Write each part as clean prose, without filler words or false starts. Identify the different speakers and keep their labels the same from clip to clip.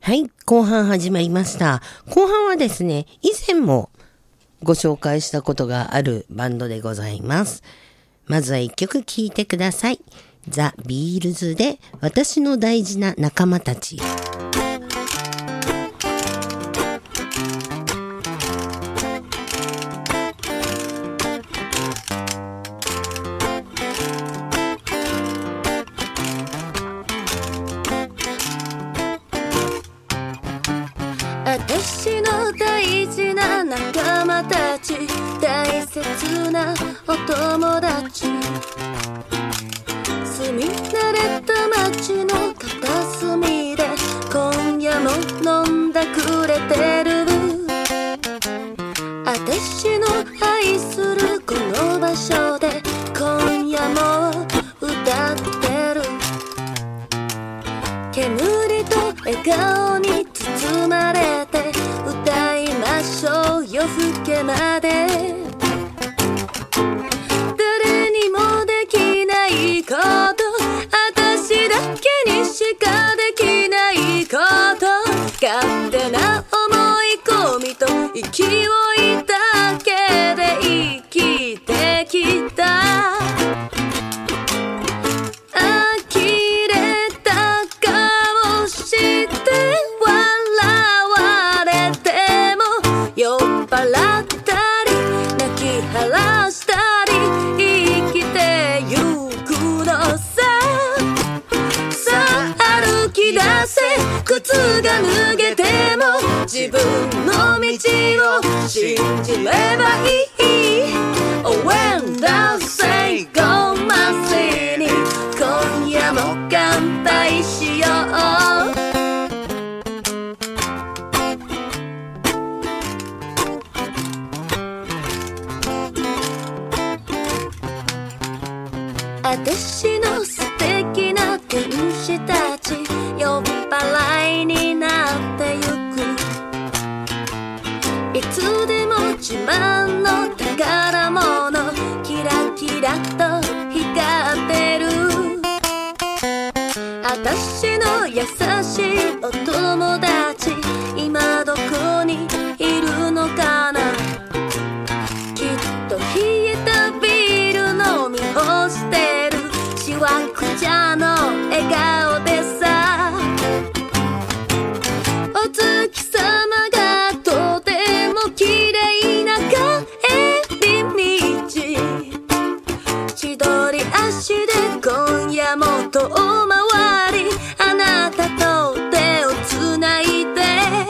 Speaker 1: はい、後半始まりました。後半はですね、以前もご紹介したことがあるバンドでございます。まずは一曲聴いてください。ザ・ビールズで私の大事な仲間たち。
Speaker 2: 私の大事な仲間たち、大切なお友達、住み慣れた街の片隅で今夜も飲んだくれてる。私の愛するこの場所で今夜も歌ってる。煙と笑顔に包まれて歌いましょう夜更けまで。誰にもできないこと、私だけにしかできないこと、勝手な思い込みと勢いだけで生きてきた。靴が脱げても自分の道を信じればいい。 Oh, when the say go ませに今夜も乾杯しよう。私の素敵な天使たち、酔っ払いになってゆく。いつでも自慢の宝物、キラキラと光ってる。私の優しいお友達、今どこにいるのかな。きっと冷えたビール飲み干してる。しわくちゃの笑顔でさ、お月様がとても綺麗な帰り道、千鳥足で今夜も遠回り、あなたと手をつないで。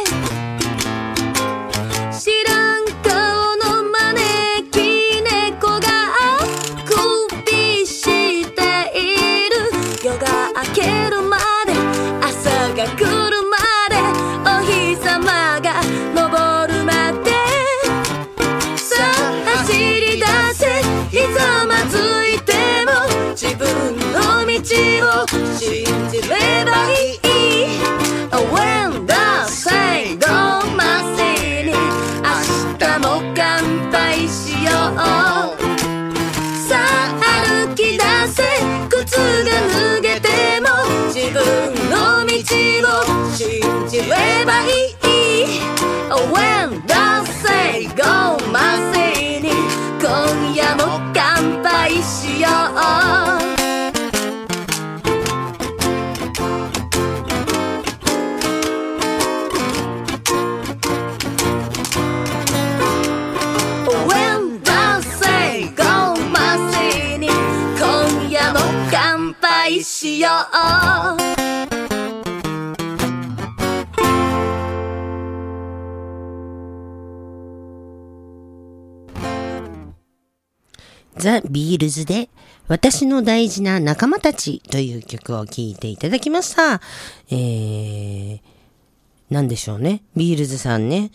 Speaker 2: 知らん顔の招き猫が首している。夜が明けるまで朝が来るまでお日様が昇るまで、さあ走り出せ。ひざまずいても自分の道を信じればいい。 When the say go ませに明日も乾杯しよう。さあ歩き出せ。靴が脱げても自分の道を信じればいい。 When the say go ませに今夜も乾杯しよう。乾杯しよう。
Speaker 1: ザ・ビールズで私の大事な仲間たちという曲を聴いていただきました。なんでしょうね。ビールズさんね。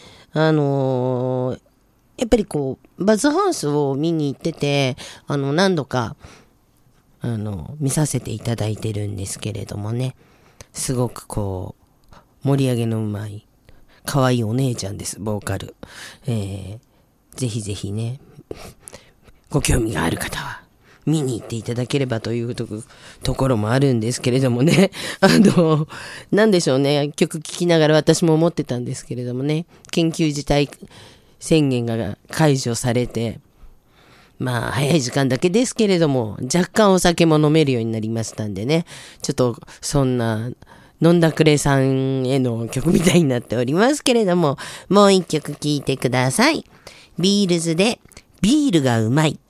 Speaker 1: やっぱりこう、バズハウスを見に行ってて、何度か、見させていただいてるんですけれどもね。すごくこう、盛り上げのうまい、可愛いお姉ちゃんです、ボーカル。ぜひぜひね、ご興味がある方は、 見に行っていただければというところもあるんですけれどもね。なんでしょうね。曲聴きながら私も思ってたんですけれどもね。緊急事態宣言が解除されて、まあ早い時間だけですけれども、若干お酒も飲めるようになりましたんでね。ちょっとそんな、飲んだくれさんへの曲みたいになっておりますけれども、もう一曲聴いてください。ビールズでビールがうまい。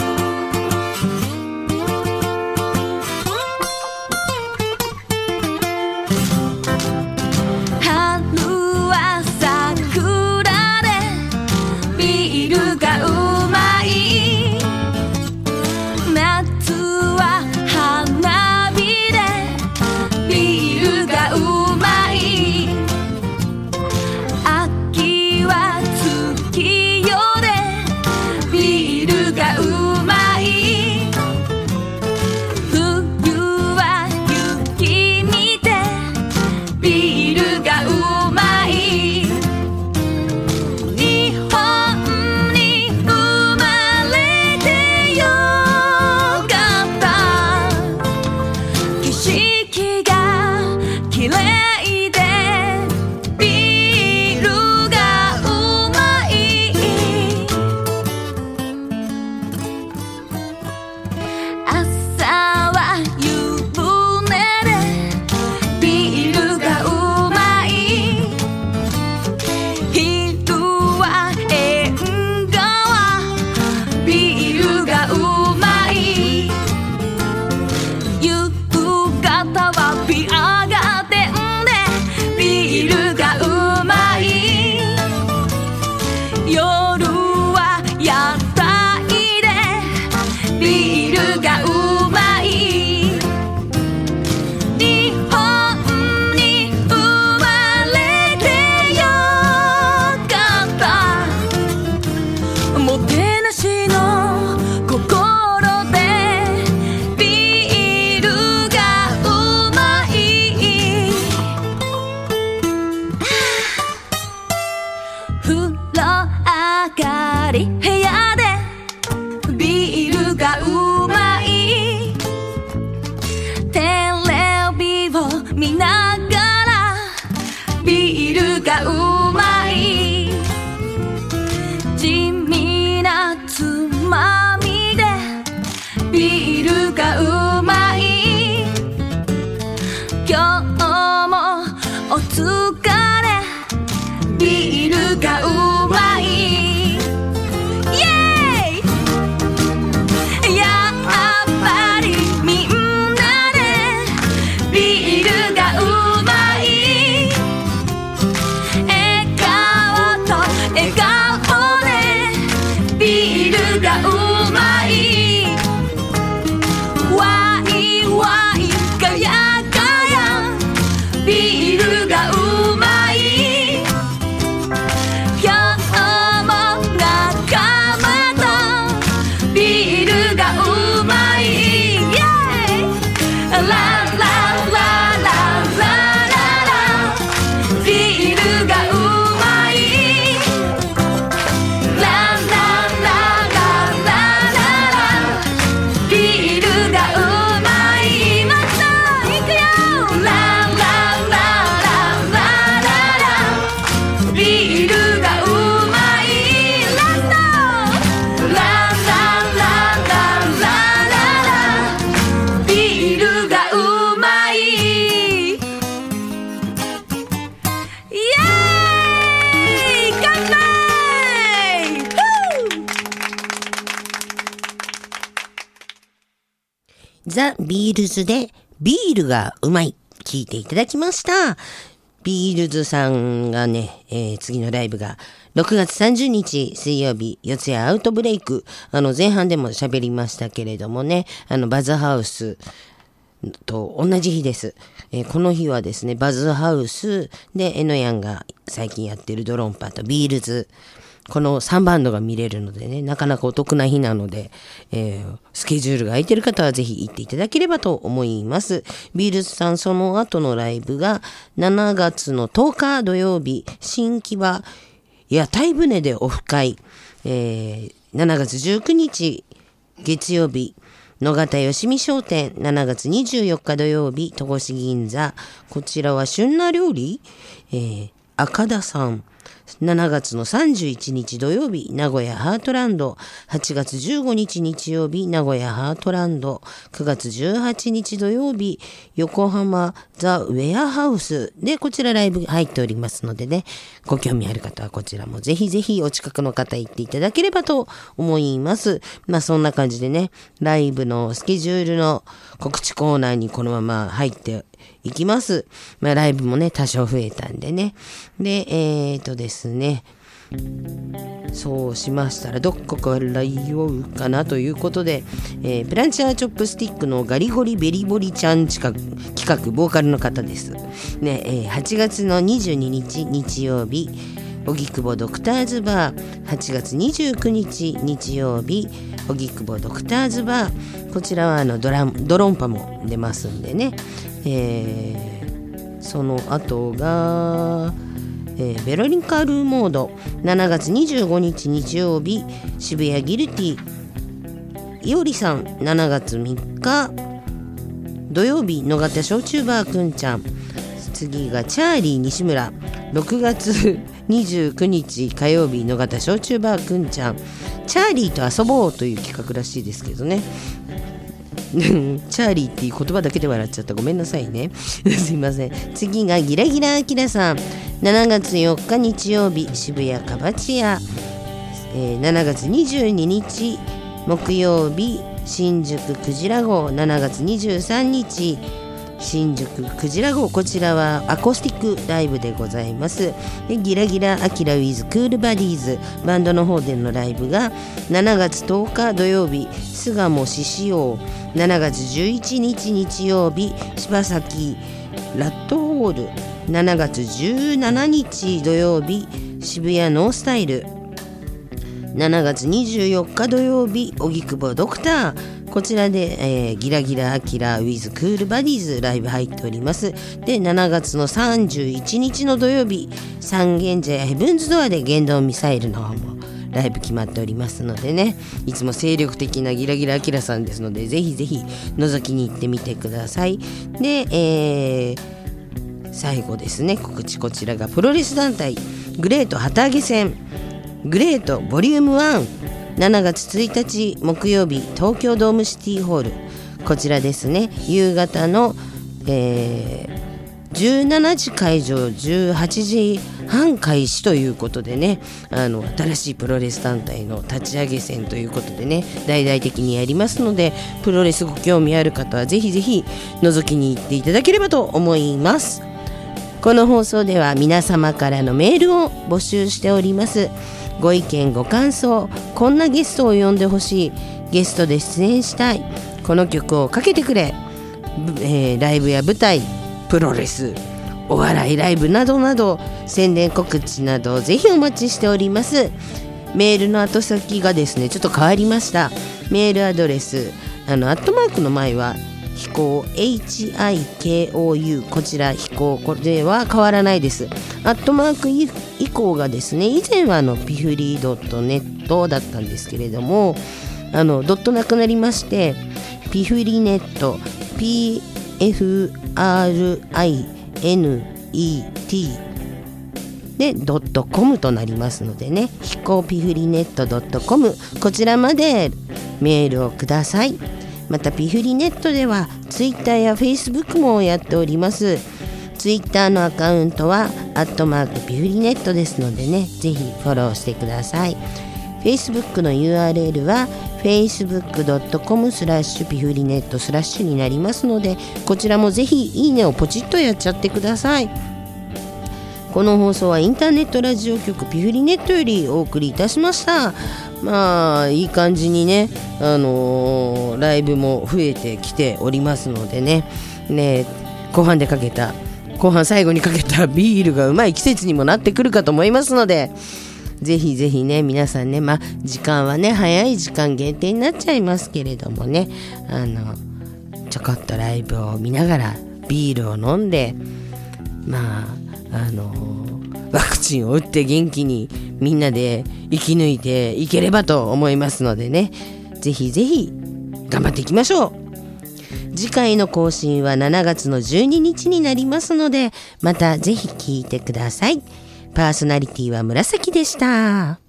Speaker 1: ザ・ビールズでビールがうまい聞いていただきました。ビールズさんがね、次のライブが6月30日水曜日四谷アウトブレイク、前半でも喋りましたけれどもね、バズハウスと同じ日です。この日はですね、バズハウスでエノヤンが最近やってるドロンパとビールズ、この3バンドが見れるのでね、なかなかお得な日なので、スケジュールが空いてる方はぜひ行っていただければと思います。ビールズさんその後のライブが7月の10日土曜日、新木場屋台船でオフ会、7月19日月曜日、 野方よしみ商店、7月24日土曜日、戸越銀座。こちらは旬な料理、赤田さん。7月の31日土曜日、名古屋ハートランド。8月15日日曜日、名古屋ハートランド。9月18日土曜日、横浜ザ・ウェアハウスで、こちらライブ入っておりますのでね、ご興味ある方はこちらもぜひぜひお近くの方行っていただければと思います。そんな感じでね、ライブのスケジュールの告知コーナーにこのまま入っていきます。ライブもね、多少増えたんでね。で、ですね、そうしましたらどこから言おうかなということで、プランチャーチョップスティックのガリゴリベリボリちゃん企画ボーカルの方です、ね。8月の22日日曜日、荻窪ドクターズバー。8月29日日曜日、荻窪ドクターズバー。こちらはドロンパも出ますんでね。その後が、ベロニカルモード。7月25日日曜日、渋谷ギルティ。いおりさん。7月3日土曜日、野方焼酎バーくんちゃん。次がチャーリー西村。6月29日火曜日、野方焼酎バーくんちゃん。チャーリーと遊ぼうという企画らしいですけどね。チャーリーっていう言葉だけで笑っちゃった。ごめんなさいね。すいません。次がギラギラアキラさん。7月4日日曜日、渋谷カバチア。7月22日木曜日、新宿クジラ号。7月23日新宿クジラ号。こちらはアコースティックライブでございます。でギラギラアキラウィズクールバディーズ、バンドの方でのライブが7月10日土曜日、巣鴨獅子王。7月11日日曜日、柴崎ラットホール。7月17日土曜日、渋谷ノースタイル。7月24日土曜日、荻窪ドクター。こちらで、ギラギラアキラウィズクールバディーズライブ入っております。で7月の31日の土曜日、三軒茶屋ヘブンズドアで言動ミサイルの方もライブ決まっておりますのでね、いつも精力的なギラギラアキラさんですので、ぜひぜひ覗きに行ってみてください。で、最後ですね、告知。こちらがプロレス団体グレート旗揚げ戦グレートボリューム1。7月1日木曜日、東京ドームシティホール。こちらですね、夕方の、17時会場、18時半開始ということでね、新しいプロレス団体の立ち上げ戦ということでね、大々的にやりますので、プロレスご興味ある方はぜひぜひ覗きに行っていただければと思います。この放送では皆様からのメールを募集しております。ご意見ご感想、こんなゲストを呼んでほしい、ゲストで出演したい、この曲をかけてくれ、ライブや舞台、プロレス、お笑いライブなどなど、宣伝告知などぜひお待ちしております。メールの後先がですね、ちょっと変わりました。メールアドレス、アットマークの前は飛行 HIKOU、 こちら飛行、これは変わらないです。アットマーク以降がですね、以前はピフリー .net だったんですけれども、ドットなくなりまして、ピフリネット PFRINET で.com となりますのでね、飛行ピフリネット .com、 こちらまでメールをください。またピフリネットではツイッターやフェイスブックもやっております。ツイッターのアカウントはアットマークピフリネットですのでね、ぜひフォローしてください。フェイスブックの URL は facebook.com/ピフリネット/になりますので、こちらもぜひいいねをポチッとやっちゃってください。この放送はインターネットラジオ局ピフリネットよりお送りいたしました。いい感じにね、ライブも増えてきておりますのでね、後半最後にかけたビールがうまい季節にもなってくるかと思いますので、ぜひぜひね、皆さんね、時間はね、早い時間限定になっちゃいますけれどもね、ちょこっとライブを見ながらビールを飲んで、ワクチンを打って元気にみんなで生き抜いていければと思いますのでね、ぜひぜひ頑張っていきましょう。次回の更新は7月の12日になりますので、またぜひ聞いてください。パーソナリティは紫でした。